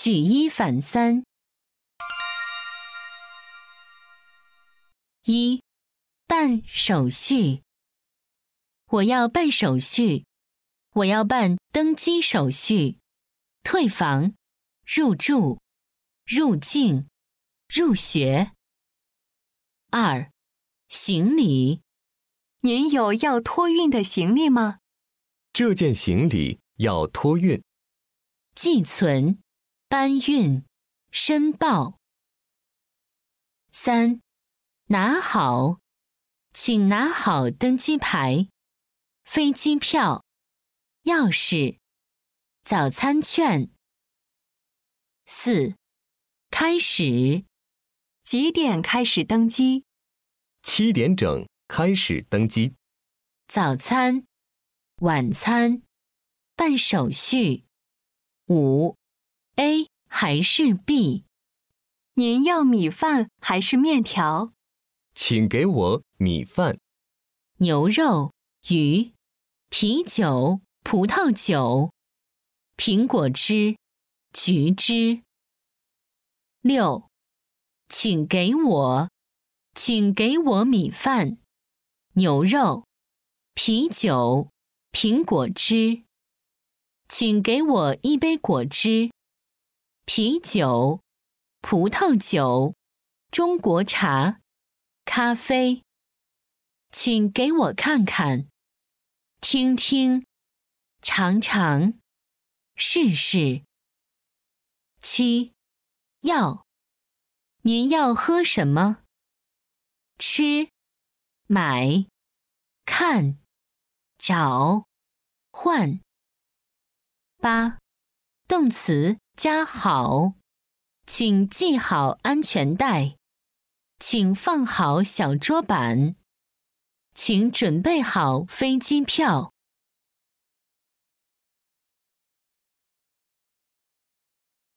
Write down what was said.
举一反三。一、办手续。我要办手续，我要办登机手续、退房、入住、入境、入学。二、行李。您有要托运的行李吗？ 这件行李要托运。 寄存、搬运、申报。三、拿好，请拿好登机牌、飞机票、钥匙、早餐券。四、开始，几点开始登机 7点整开始登机。 早餐、晚餐、办手续。五、A 还是 B？ 您要米饭还是面条？ 请给我米饭。 牛肉、鱼、啤酒、葡萄酒、苹果汁、橘汁。六、请给我米饭、牛肉、啤酒、苹果汁。请给我一杯果汁、啤酒、葡萄酒、中国茶、咖啡。请给我看看、听听、尝尝、试试。七、要。您要喝什么？吃、买、看、找、换。八、动词加好，请系好安全带，请放好小桌板，请准备好飞机票。